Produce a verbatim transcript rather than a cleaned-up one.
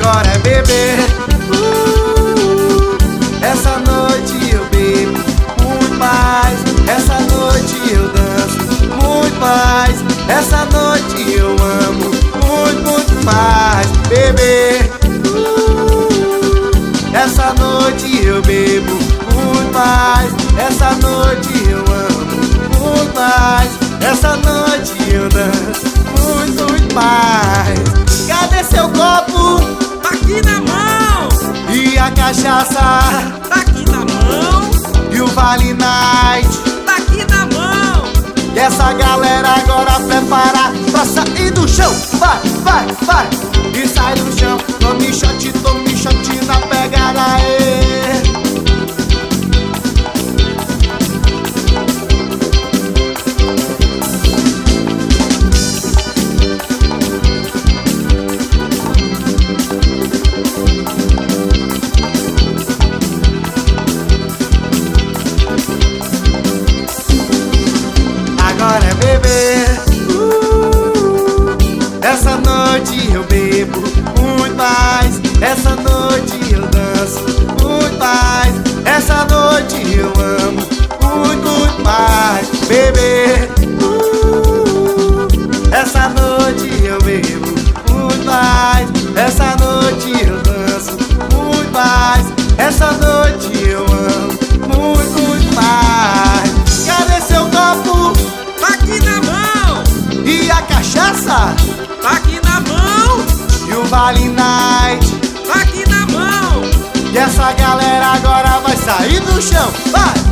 agora é beber. uh, Essa noite eu bebo muito mais. Essa noite eu danço muito mais. Essa noite eu amo muito, muito mais. Beber. uh, Essa noite eu bebo muito mais. Essa noite eu amo muito mais. Essa noite eu danço muito, muito mais. Cadê seu copo? Tá aqui na mão. E a cachaça? Tá aqui na mão. E o Vale Night? Tá aqui na mão. E essa galera agora prepara pra sair do chão. Vai, vai, vai. E sai do chão. Tome shot, tome shot na pegada aí. Agora é beber. uh, Essa noite eu bebo muito mais. Essa noite eu danço muito mais. Essa noite eu amo muito, muito mais. Beber. uh, Essa noite eu bebo muito mais. Essa noite eu danço muito mais. Essa noite eu amo muito, muito mais. Cadê seu copo? Tá aqui na mão. E a cachaça? Tá aqui na mão. E o Vale Night? Tá aqui na mão. E essa galera agora vai sair do chão. Vai!